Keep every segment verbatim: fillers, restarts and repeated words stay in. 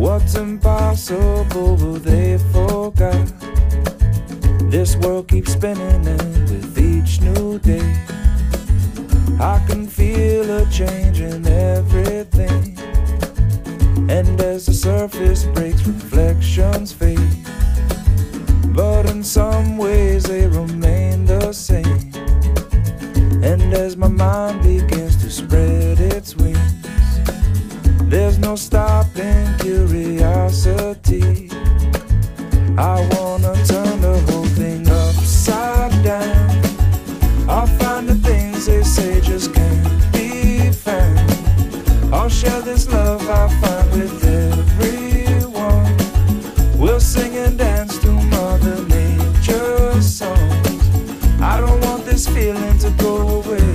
What's impossible, well, they forgot. This world keeps spinning, and with each new day I can feel a change in everything. And as the surface breaks, reflections fade, but in some ways they remain the same. And as my mind begins to spread its wings, there's no stopping curiosity. I wanna turn the whole thing upside down. I'll find the things they say just can't be found. I'll share this love I find with everyone. We'll sing and dance to Mother Nature's songs. I don't want this feeling to go away.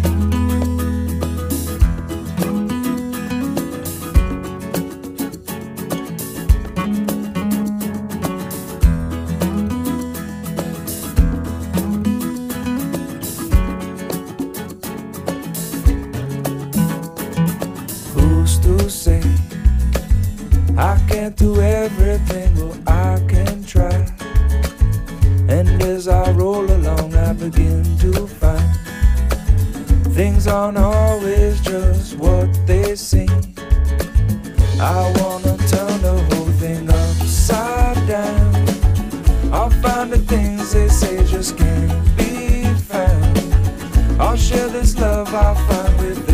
I can't do everything, well I can try. And as I roll along I begin to find things aren't always just what they seem. I wanna turn the whole thing upside down. I'll find the things they say just can't be found. I'll share this love I find with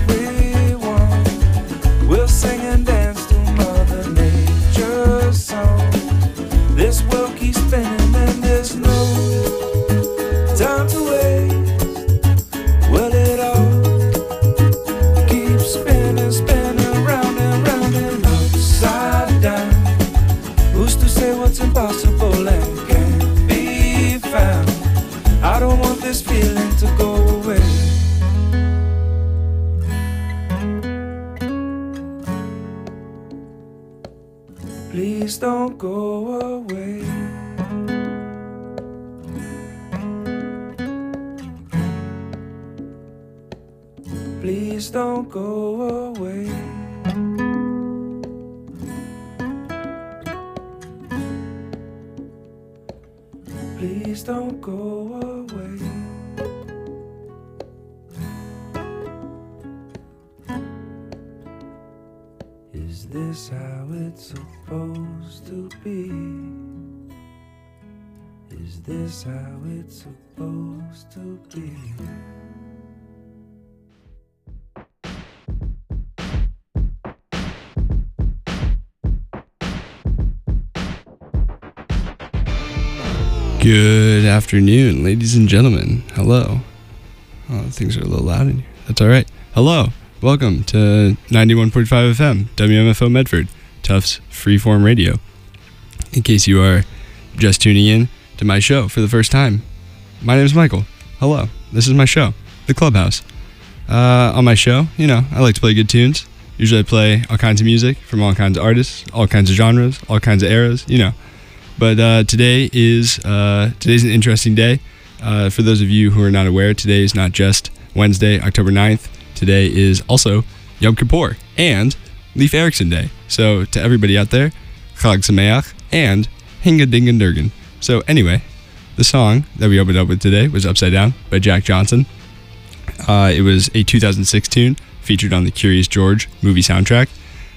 everyone. We'll sing and dance to Mother Nature's song. This world keeps spinning and there's no time to waste. Well, it all keeps spinning, spinning round and round and upside down. Who's to say what's impossible and can't be found? I don't want this feeling to go away. Please don't go away. Please don't go away. Please don't go away. Is this how it's supposed to be? Is this how it's supposed to be? Good afternoon, ladies and gentlemen. Hello. Oh, things are a little loud in here. That's all right. Hello. Welcome to ninety-one point five F M, W M F O Medford, Tufts Freeform Radio. In case you are just tuning in to my show for the first time, my name is Michael. Hello. This is my show, The Clubhouse. Uh, on my show, you know, I like to play good tunes. Usually I play all kinds of music from all kinds of artists, all kinds of genres, all kinds of eras, you know. But uh, today is uh, today's an interesting day. Uh, for those of you who are not aware, today is not just Wednesday, October ninth. Today is also Yom Kippur and Leif Erikson Day. So to everybody out there, Chag Sameach and Hinga Dinga Durgan. So anyway, the song that we opened up with today was Upside Down by Jack Johnson. Uh, it was a two thousand six tune featured on the Curious George movie soundtrack.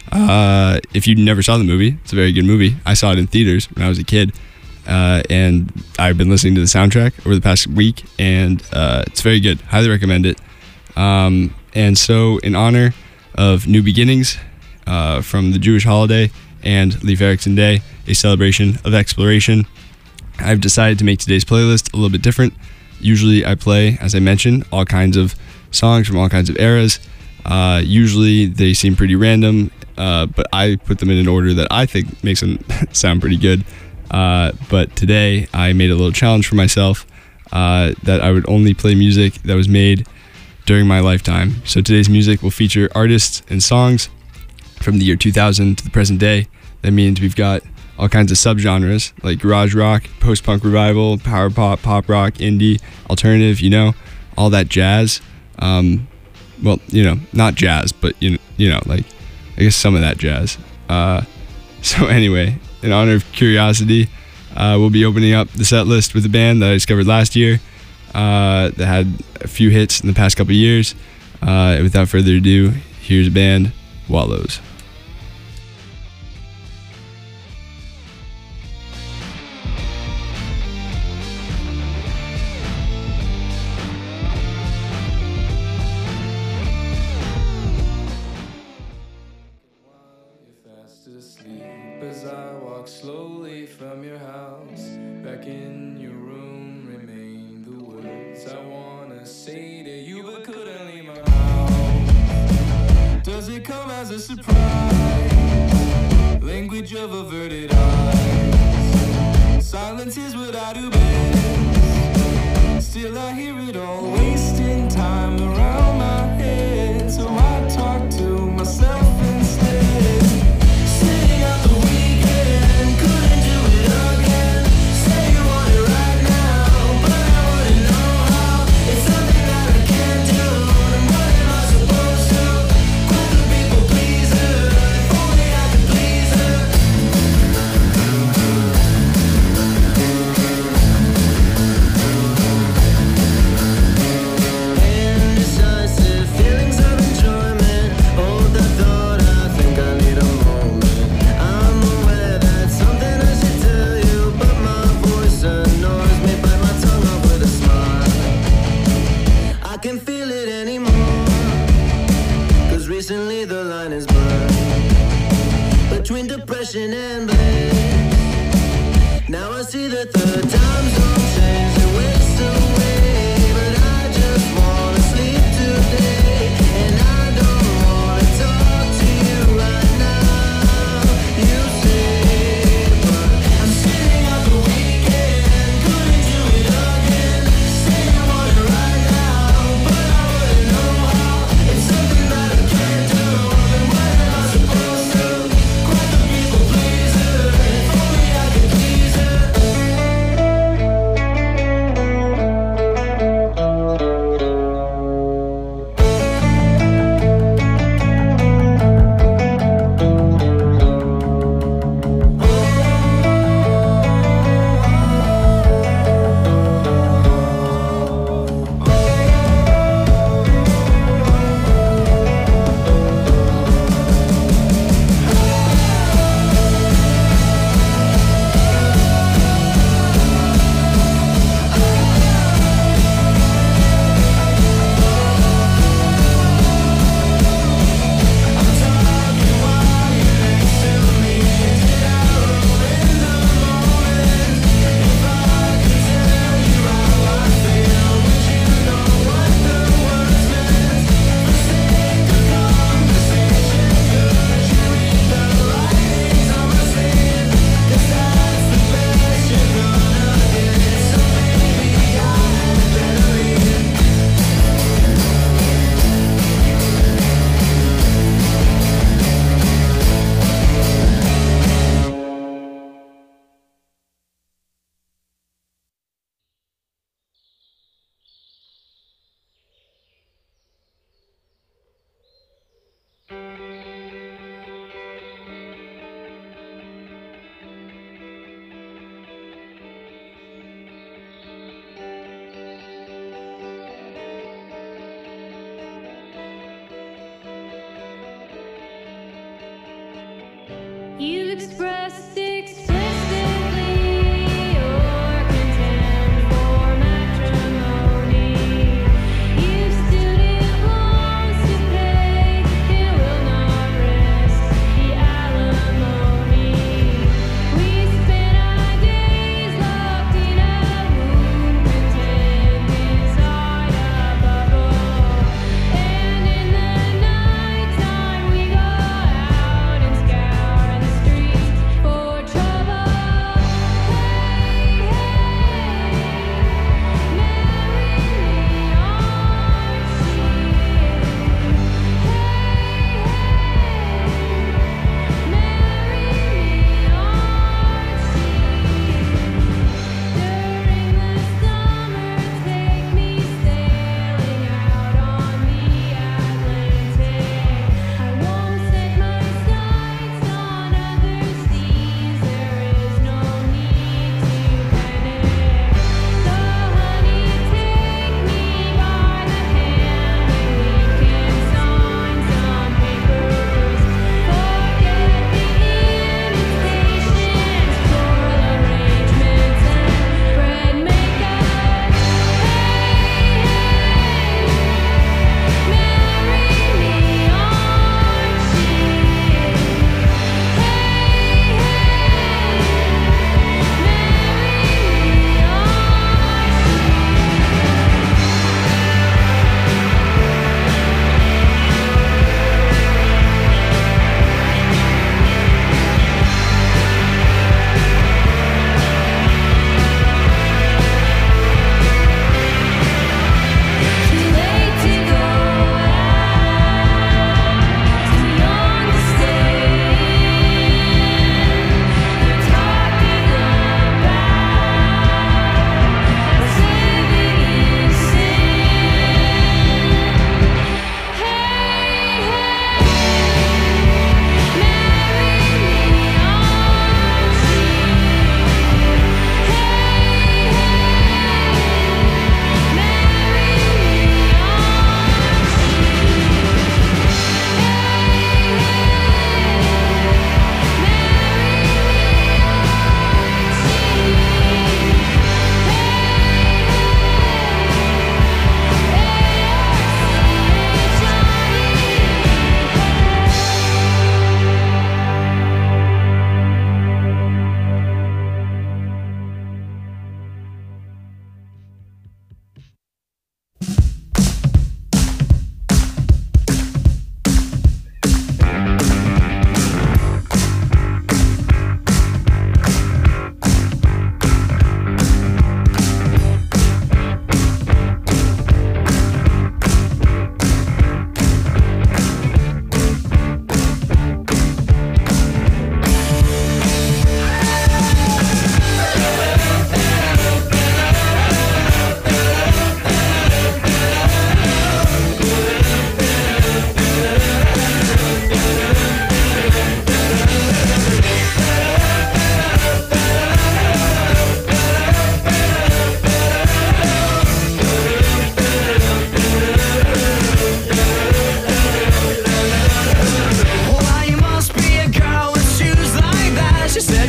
Uh, if you never saw the movie, it's a very good movie. I saw it in theaters when I was a kid, uh, and I've been listening to the soundtrack over the past week, and uh, it's very good. Highly recommend it. Um, and so, in honor of New Beginnings uh, from the Jewish holiday and Leif Erikson Day, a celebration of exploration, I've decided to make today's playlist a little bit different. Usually, I play, as I mentioned, all kinds of songs from all kinds of eras. Uh, usually, they seem pretty random. Uh, but I put them in an order that I think makes them sound pretty good. Uh, but today I made a little challenge for myself uh, that I would only play music that was made during my lifetime. So today's music will feature artists and songs from the year two thousand to the present day. That means we've got all kinds of subgenres like garage rock, post-punk revival, power pop, pop rock, indie, alternative, you know, all that jazz. Um, well, you know, not jazz, but, you know, you know like, I guess some of that jazz. Uh, So anyway, in honor of curiosity, uh, we'll be opening up the set list with a band that I discovered last year uh, that had a few hits in the past couple of years. Uh, without further ado, here's a band, Wallows. Slowly from your house, back in your room remain the words I wanna say to you but couldn't leave my house. Does it come as a surprise? Language of averted eyes. Silence is what I do best. Still I hear it all, wasting time around my head. So I talk to myself instead. Sitting out the weekend, couldn't do it again. Say you want it right now, but I wouldn't know how. It's something that I can't do, and what am I supposed to? Quit the people pleaser, if only I could please her. Indecisive feelings of enjoyment. Hold the thought, I think I need a moment. I'm aware that's something I should tell you, but my voice annoys me. Bite my tongue off with a smile. I can't feel it anymore, cause recently the line is blurred between depression and bliss. Now I see that the times don't change, they waste away. But I just wanna sleep today, and I don't wanna talk to you right now. You say, but I'm sitting out the weekend, couldn't do it again. Say you want it right now, but I wouldn't know how. It's something that I can't do, then what am I supposed to? Quite the people pleaser, if only I could please her. You expressed explicitly your contempt for matrimony. You student loans to pay, it will not rest the alimony. We spent our days locked in a room, pretend inside a bubble. And in the night time we go out and scour the streets for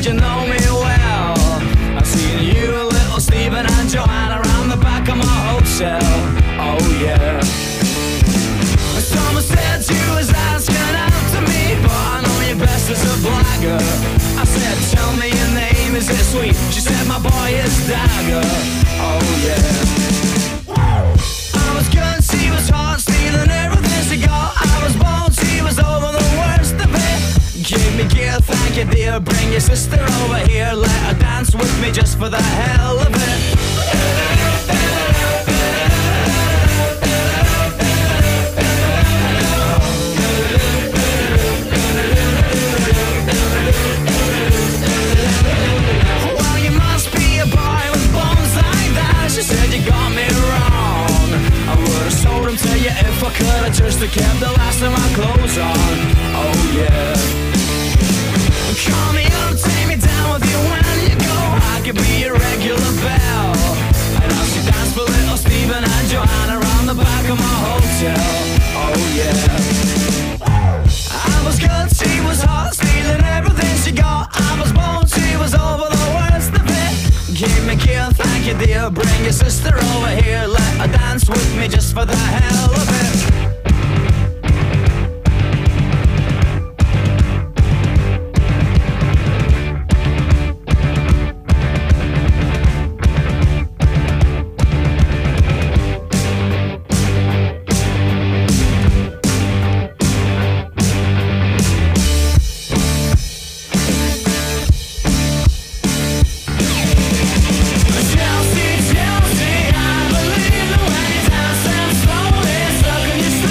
said you know me well. I seen you, little Stephen and Joanna around the back of my hotel. Oh yeah. Someone said you was asking out to me, but I know you best as a blagger. I said, tell me your name, is it sweet? She said, my boy is Dagger. Oh yeah. I was good, she was hot, stealing everything she got. I was bold, she was over the worst of it. Give me gear, thank you dear. Bring your sister over here, let her dance with me just for the hell of it. She said you got me wrong. I would've sold him to you if I could've just kept the last of my clothes on. Oh yeah. Call me up, take me down with you when you go. I could be your regular belle. And I'll see dance for little Stephen and Joanna around the back of my hotel. Oh yeah. I was good, she was hot, stealing everything she got. I was bold, she was over the worst of it. Give me gear, thank you dear. Bring your sister over here, let her dance with me just for the hell of it. Chelsea, Chelsea, I believe the way you dance and slowly sucking your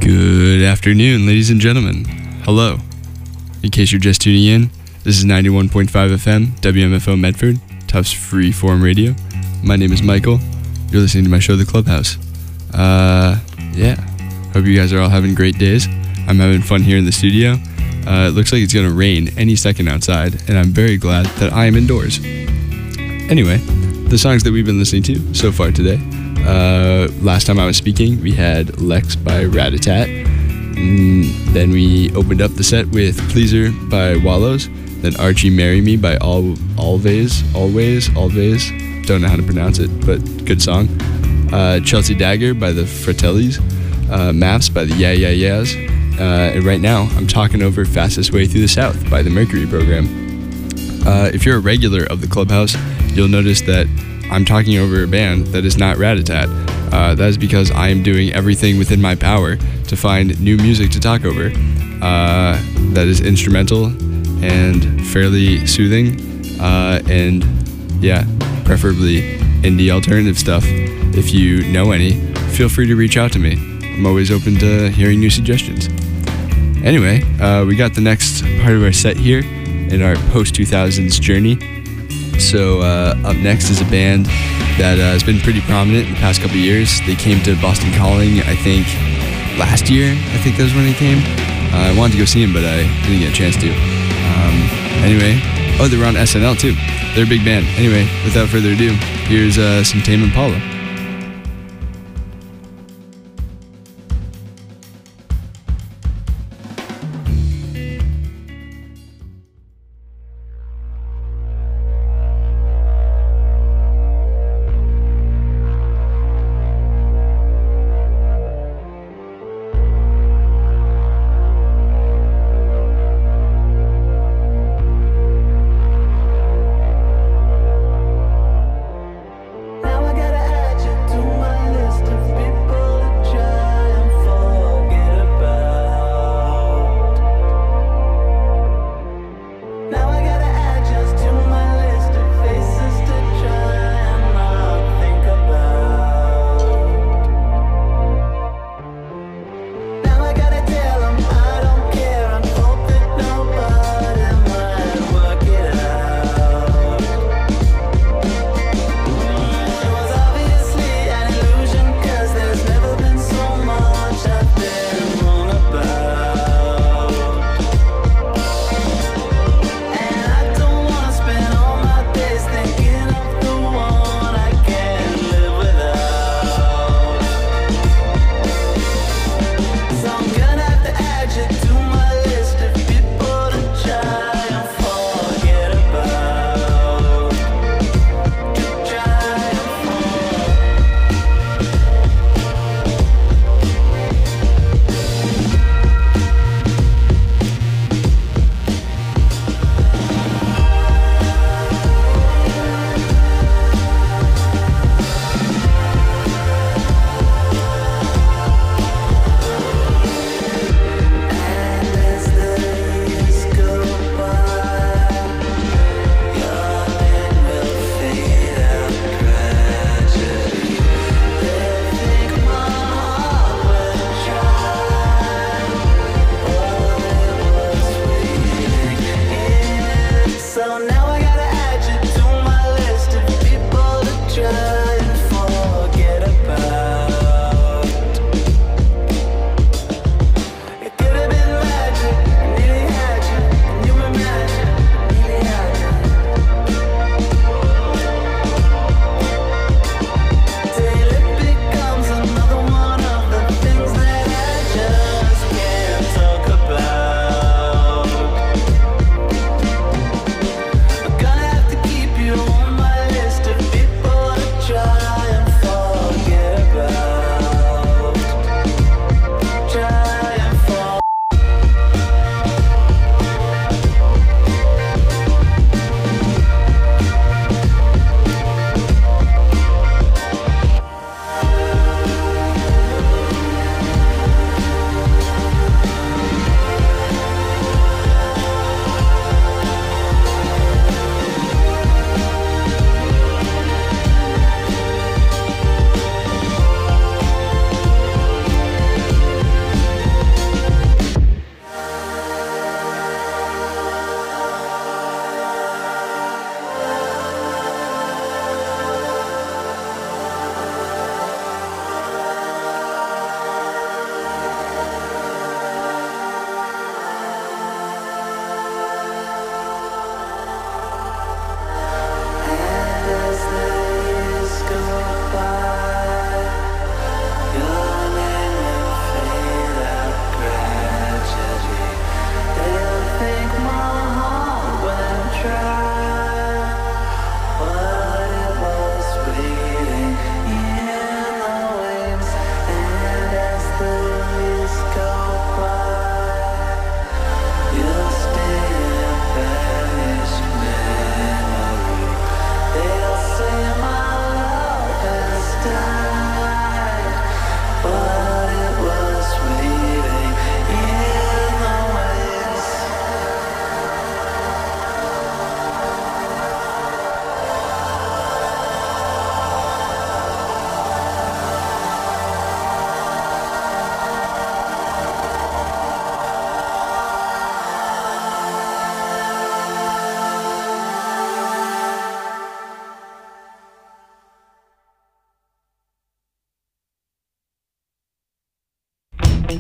Good afternoon, ladies and gentlemen. Hello. In case you're just tuning in, this is ninety-one point five F M, W M F O Medford, Tufts Freeform Radio. My name is Michael. You're listening to my show, The Clubhouse. Uh, yeah. Hope you guys are all having great days. I'm having fun here in the studio. Uh, it looks like it's going to rain any second outside, and I'm very glad that I am indoors. Anyway, the songs that we've been listening to so far today. Uh, last time I was speaking, we had Lex by Ratatat. Mm, then we opened up the set with Pleaser by Wallows. Then Archie Marry Me by Al- Always, Always, Always. Don't know how to pronounce it, but good song. Uh, Chelsea Dagger by the Fratellis. Uh, Maps by the Yeah Yeah Yeahs. Uh, and right now, I'm talking over Fastest Way Through the South by the Mercury Program. Uh, if you're a regular of the Clubhouse, you'll notice that I'm talking over a band that is not Ratatat. Uh, that is because I am doing everything within my power to find new music to talk over. Uh, that is instrumental and fairly soothing, uh, and yeah, preferably indie alternative stuff. If you know any, feel free to reach out to me. I'm always open to hearing new suggestions. Anyway, uh, we got the next part of our set here in our post two thousands journey. So uh, up next is a band that uh, has been pretty prominent in the past couple of years. They came to Boston Calling, I think, last year. I think that was when they came. Uh, I wanted to go see them, but I didn't get a chance to. Um, anyway, oh, they were on S N L too. They're a big band. Anyway, without further ado, here's uh, some Tame Impala. Now I gotta add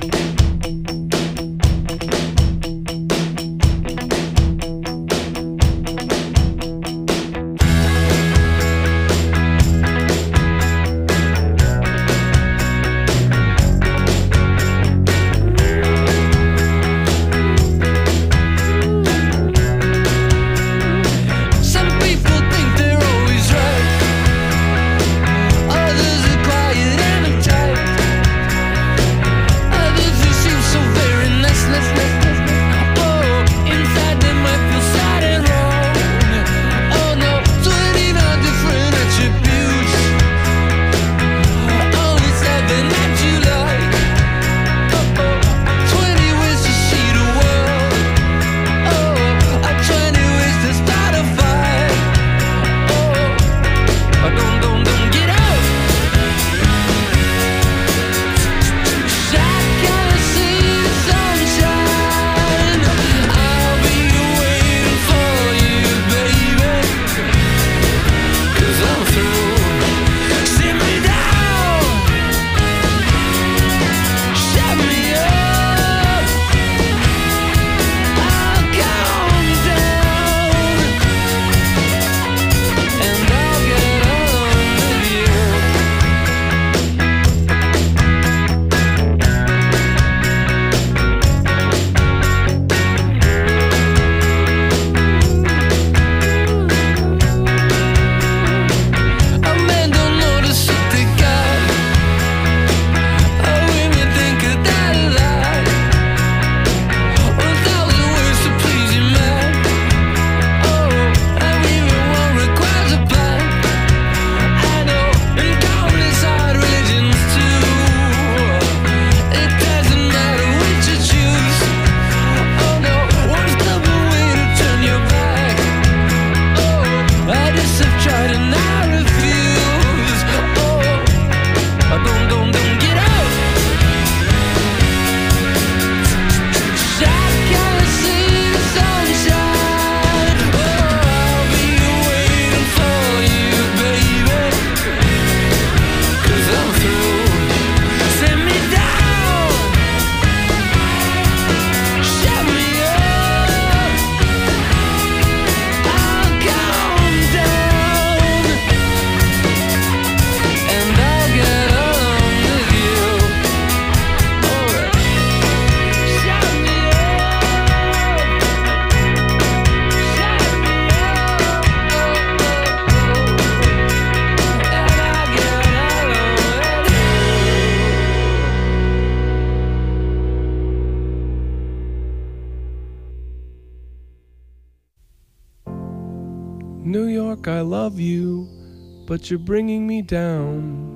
New York, I love you, but you're bringing me down.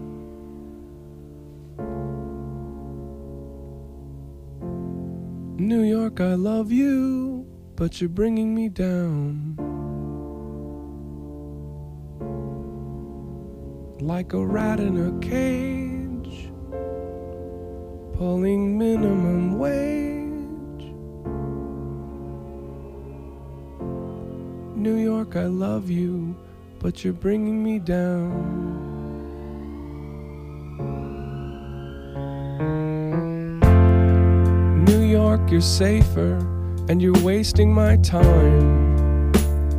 New York, I love you, but you're bringing me down. Like a rat in a cage, pulling minimum wage. New York, I love you, but you're bringing me down. New York, you're safer, and you're wasting my time.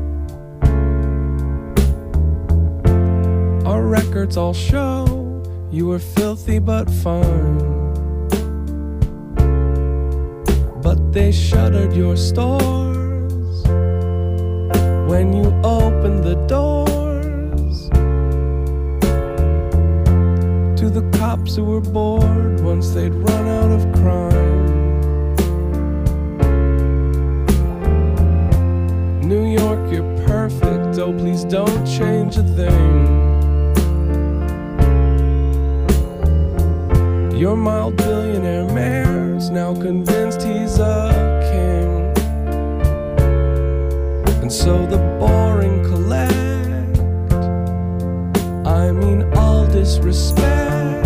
Our records all show you were filthy but fine. But they shuttered your stores when you opened the doors to the cops who were bored once they'd run out of crime. New York, you're perfect, oh please don't change a thing. Your mild billionaire mayor's now convinced he's a king. And so the boring collect, I mean all disrespect.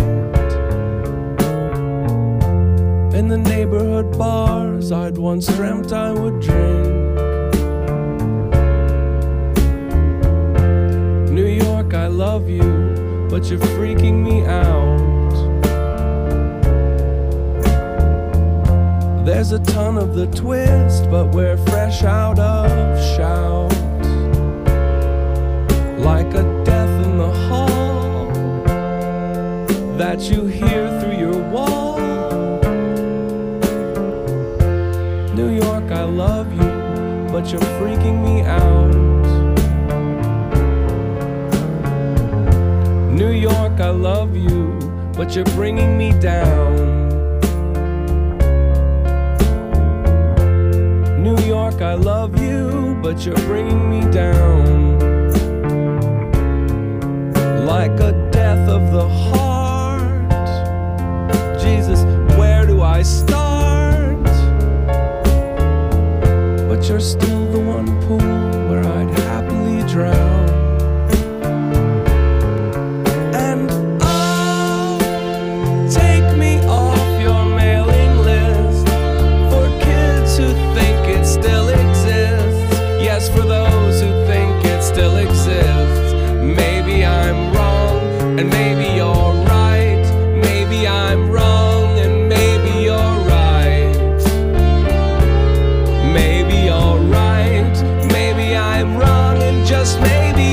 In the neighborhood bars I'd once dreamt I would drink. New York, I love you, but you're freaking me out. There's a ton of the twist, but we're fresh out of shout. Like a death in the hall that you hear through your wall. New York, I love you, but you're freaking me out. New York, I love you, but you're bringing me down. New York, I love you, but you're bringing me down. Like a death of the heart. Jesus, where do I start? But you're still the one pool where I'd happily drown. And oh, take me off your mailing list for kids who think it still exists. Yes, for those who think it still exists. Maybe I'm wrong, and maybe you're right. Maybe I'm wrong, and maybe you're right. Maybe you're right, maybe I'm wrong, and just maybe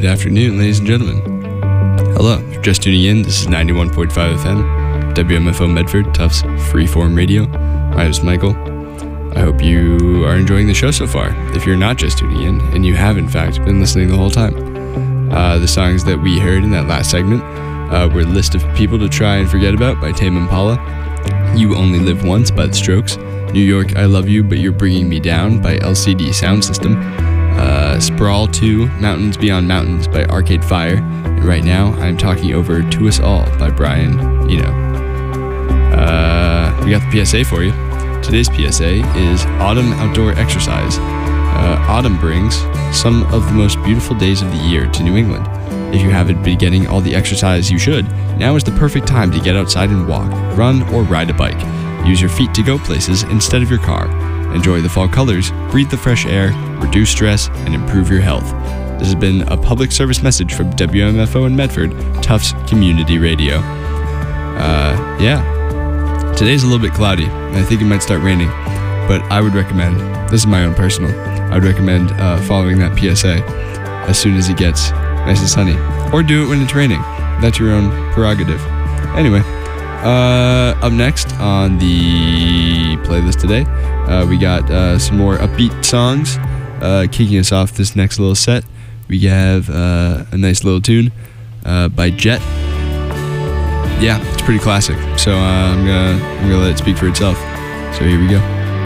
afternoon, ladies and gentlemen. Hello, if you're just tuning in, this is ninety-one point five F M, W M F O Medford, Tufts Freeform Radio. My name is Michael. I hope you are enjoying the show so far. If you're not just tuning in, and you have in fact been listening the whole time, uh, the songs that we heard in that last segment uh, were List of People to Try and Forget About by Tame Impala, You Only Live Once by The Strokes, New York, I Love You But You're Bringing Me Down by L C D Sound System, uh, Sprawl two, Mountains Beyond Mountains by Arcade Fire, and right now I'm talking over To Us All by Brian Eno. Uh, we got the P S A for you. Today's P S A is Autumn Outdoor Exercise. Uh, autumn brings some of the most beautiful days of the year to New England. If you haven't been getting all the exercise you should, now is the perfect time to get outside and walk, run, or ride a bike. Use your feet to go places instead of your car. Enjoy the fall colors, breathe the fresh air, reduce stress, and improve your health. This has been a public service message from W M F O in Medford, Tufts Community Radio. Uh, yeah. Today's a little bit cloudy, and I think it might start raining, but I would recommend, this is my own personal, I would recommend uh, following that P S A as soon as it gets nice and sunny. Or do it when it's raining. That's your own prerogative. Anyway, uh, up next on the playlist today, uh, we got uh, some more upbeat songs. Uh, kicking us off this next little set, we have uh, a nice little tune uh, by Jet. Yeah, it's pretty classic, so uh, I'm gonna I'm gonna let it speak for itself. So here we go.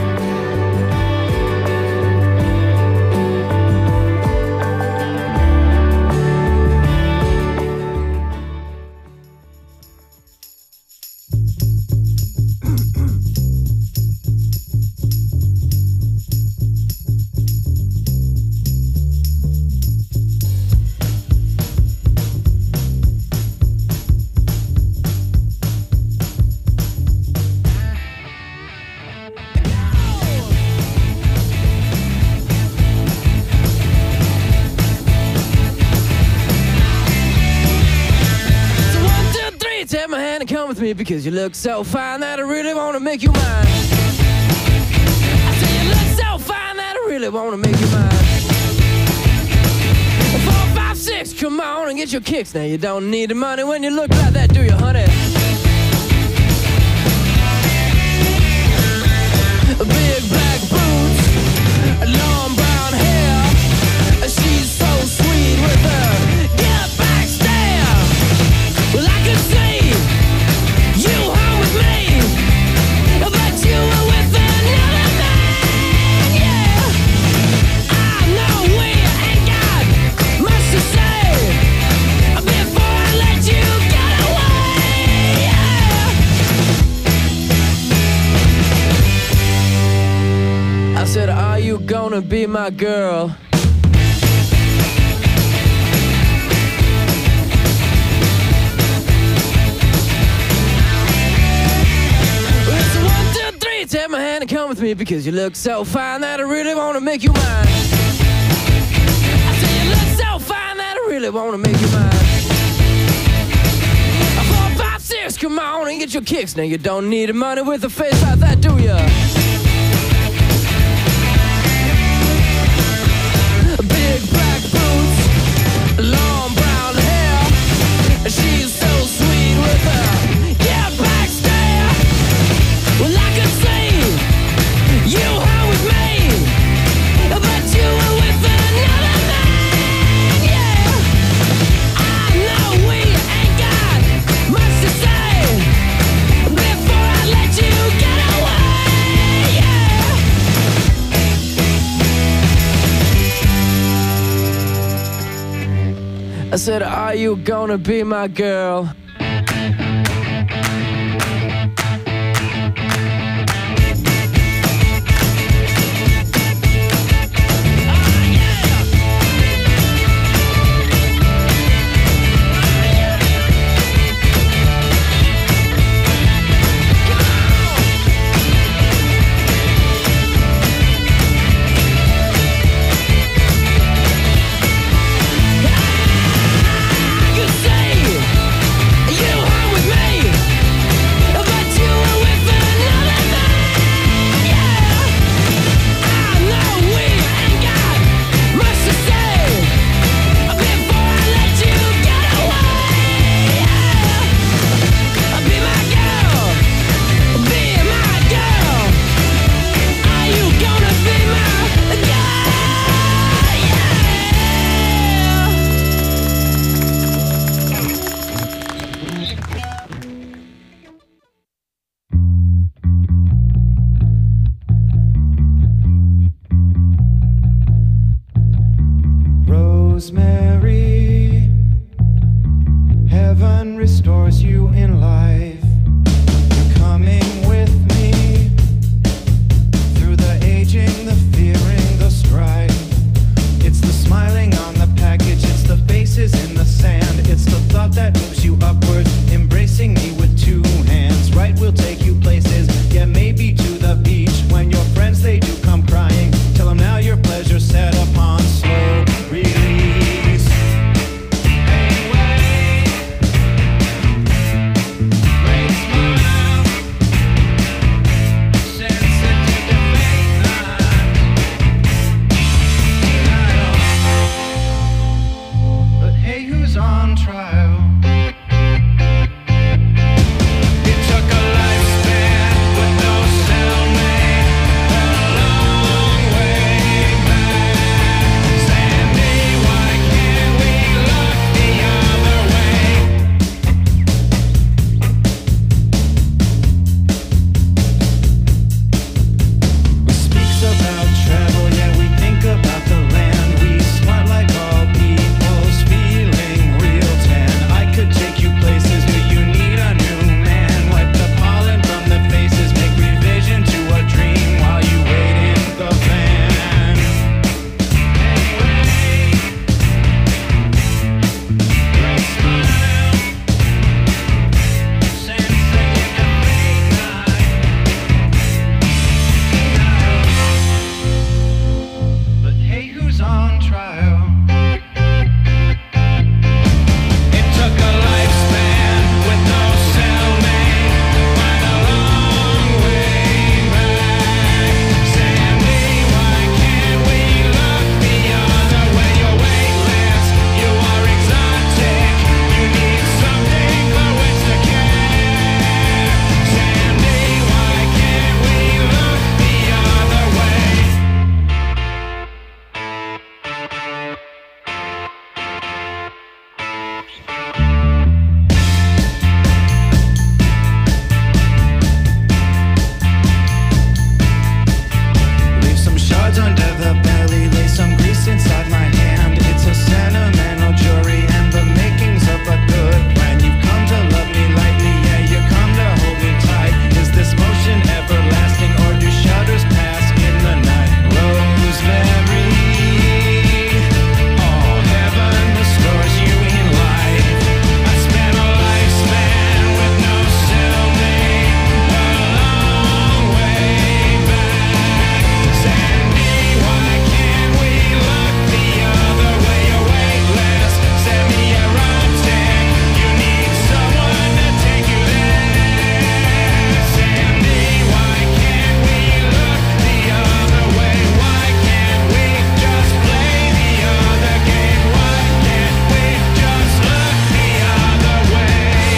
Because you look so fine that I really want to make you mine. I say you look so fine that I really want to make you mine. Four, five, six, come on and get your kicks. Now you don't need the money when you look like that, do you, honey? Big black boots, long brown hair. She's so sweet with her get back stare. Well, I could see you home with me, but you were with another man, yeah. I know we ain't got much to say before I let you get away, yeah. I said, are you gonna be my girl? Take my hand and come with me because you look so fine that I really want to make you mine. I say you look so fine that I really want to make you mine. Four, five, six, come on and get your kicks. Now you don't need the money with a face like that, do ya? Big black boots, long brown hair. She's so sweet with her yeah, back stare. Well, I could see you home with me, but you were with another man, yeah. I know we ain't got much to say before I let you get away, yeah. I said, are you gonna be my girl? trial. It took a lifespan with no cellmate, a long way back. Sandy, why can't we look the other way? We speaks about travel, yeah, we think about the land. We smart like all people's feeling real tan. I could take you places, but you need a new man. Wipe the pollen from the faces, make revision to a dream while you wait in the van. Anyway, let's smile. Sensing in the midnight. But hey, who's on trial? It took a lifespan with no cellmate, quite a long way back. Sandy, why can't we look the other way? You're weightless, you are exotic, you need something for which to care. Sandy, why can't we look the other way? Leave some shards under the belly, lay some grease inside my hand. It's a sentimental jury and the makings of a good plan. You've come to love me lightly, yeah, you come to hold me tight. Is this motion everlasting or do shudders pass in the night? Rosemary, all heaven restores you in life. I spent a lifespan with no cellmate, a long way back. Sandy, why can't we look the other way? You're weightless, semi-erotic, you need someone to take you there. Sandy, why can't we look the other way? Why can't we just play the other game? Why can't we just look the other way?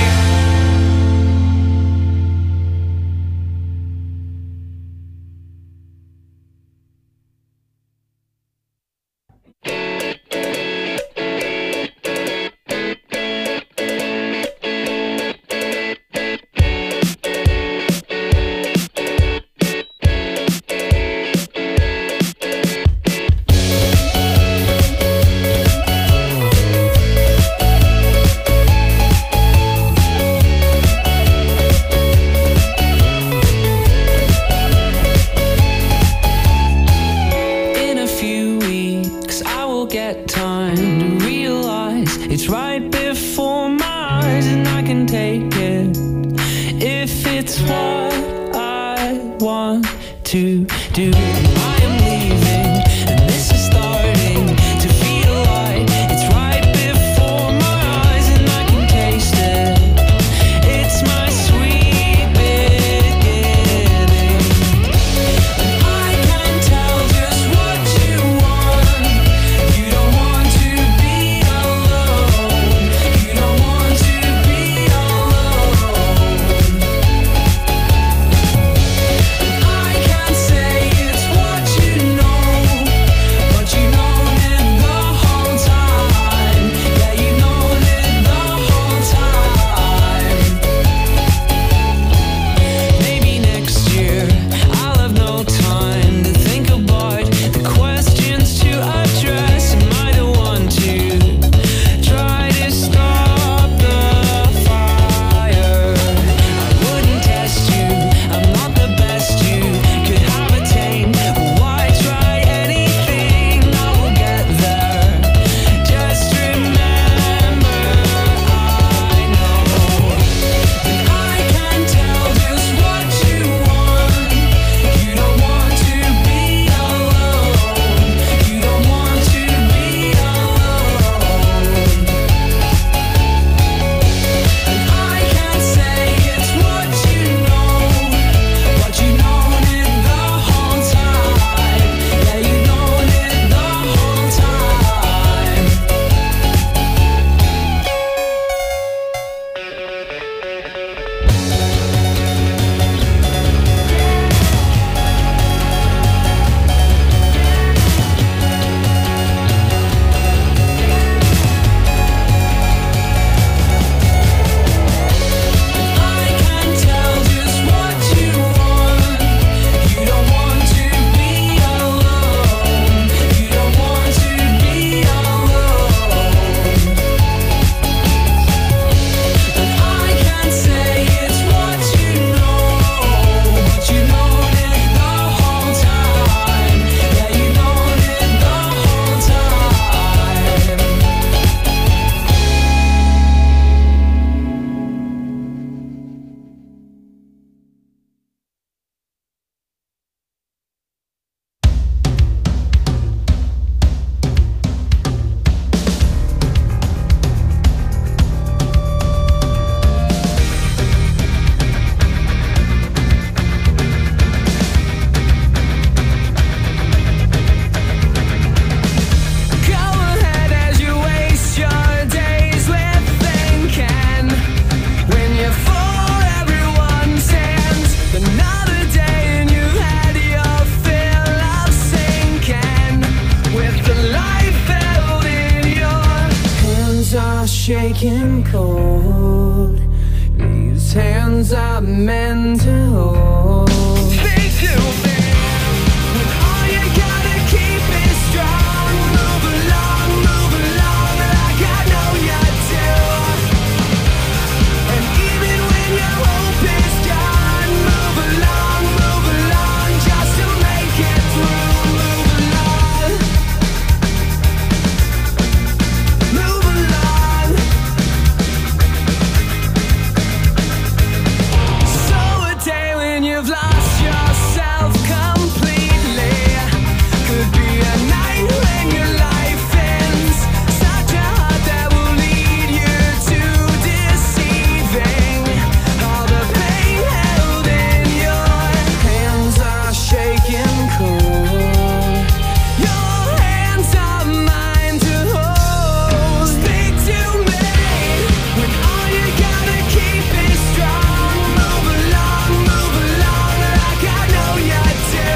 In a few weeks, I will get time to realize it's right before my eyes, and I can take it if it's what I want to do. I am leaving, and this is starting to feel like it's right before my eyes, and I can taste it. It's my sweet beginning. I can tell just what you want. You don't want to be alone. You don't want to be alone. I can say it's what hands are shaking cold. These hands are meant to hold. Speak to me when all you gotta keep is strong. Move along, move along like I know you do. And even when your hope is gone, move along, move along just to make it through. Move along, move along. So a day when you've lost yourself completely could be a night when your life ends. Such a heart that will lead you to deceiving. All the pain held in your hands are shaking cold. Your hands are mine to hold. Speak to me when all you gotta keep is strong. Move along, move along like I know you do.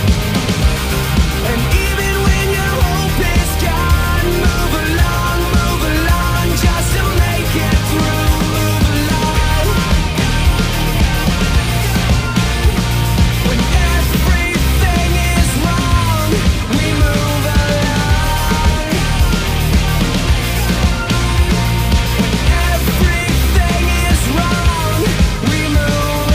And even when your hope is gone, move along, move along just to make it through. Move along when everything is wrong. We move along when everything is wrong. We move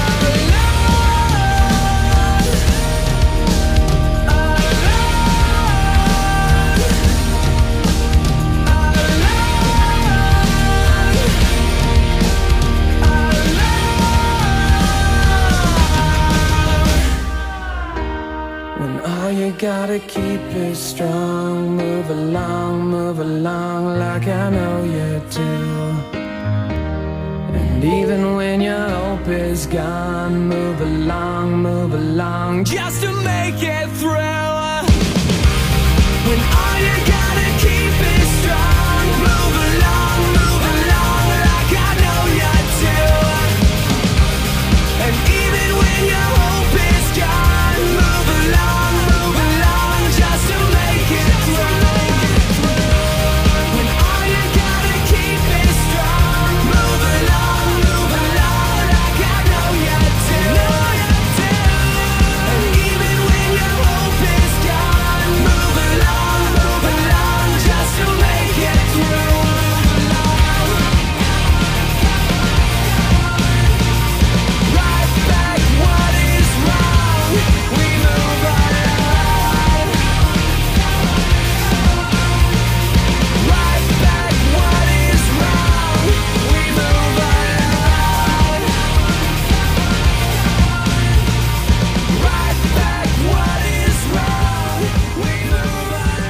when all you gotta keep is strong. Move along, move along like I know you do. And even when your hope is gone, move along, move along just to make it through. When all you gotta keep is strong, move along, move along like I know you do. And even when your hope is gone, move along, move along just to make it through. When all you gotta keep is strong, move along, move along like I know you do. And even when your hope is gone, move along, move along just to make it through. Right back what is wrong. We move along. Right back what is wrong. We move along. Right back what is wrong. We move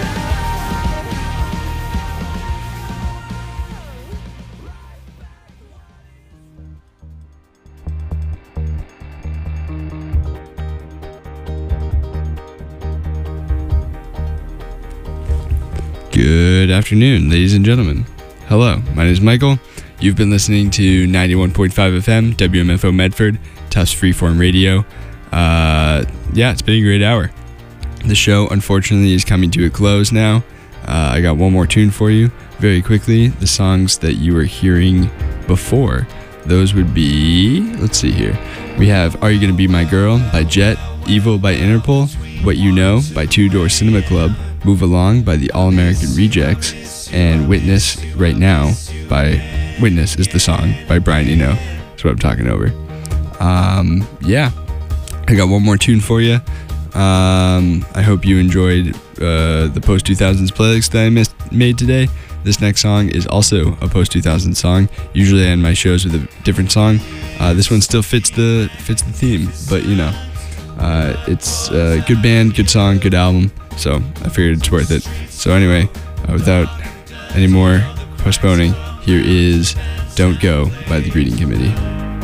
Good afternoon, ladies and gentlemen. Hello, my name is Michael. You've been listening to ninety-one point five F M, W M F O Medford, Tufts Freeform Radio. Uh, yeah, it's been a great hour. The show, unfortunately, is coming to a close now. Uh, I got one more tune for you. Very quickly, the songs that you were hearing before. Those would be, let's see here. We have Are You Gonna Be My Girl by Jet, Evil by Interpol, What You Know by Two Door Cinema Club, Move Along by the All American Rejects, and Witness Right Now by, Witness is the song by Brian Eno. That's what I'm talking over. Um, yeah, I got one more tune for you. Um, I hope you enjoyed uh, the post two thousands playlist that I missed, made today. This next song is also a post two thousands song. Usually I end my shows with a different song. Uh, this one still fits the fits the theme, but you know, uh, it's a good band, good song, good album. So I figured it's worth it. So anyway, uh, without any more postponing, here is "Don't Go" by the Greeting Committee.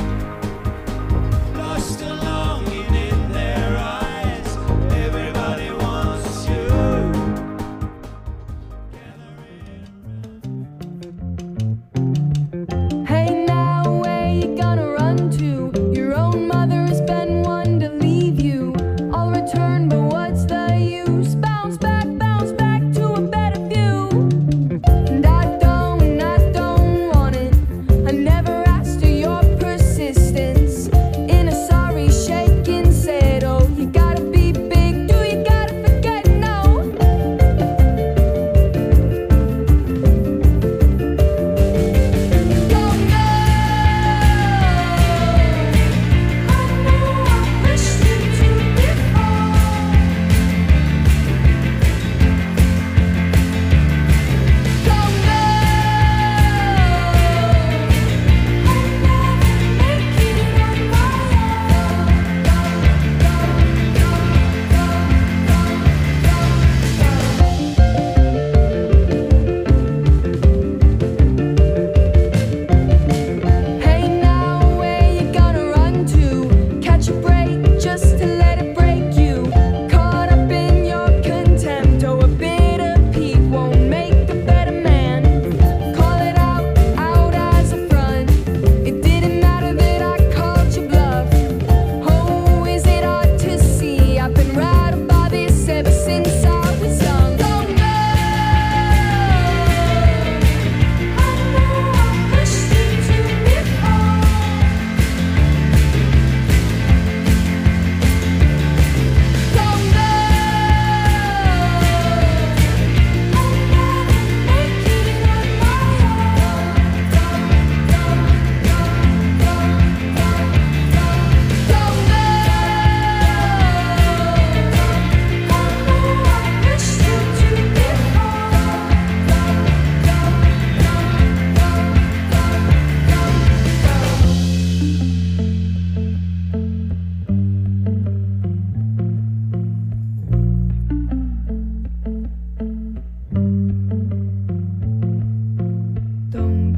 Lost and longing in their eyes, everybody wants you. Hey now, where you gonna run to? Your own mother has been one to leave you. I'll return, but what's the use? Bounce back, bounce back to a better view. And I don't, I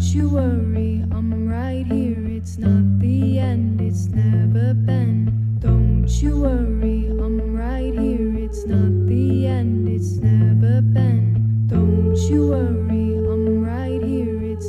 you worry, I'm right here. It's not the end, it's never been. Don't you worry,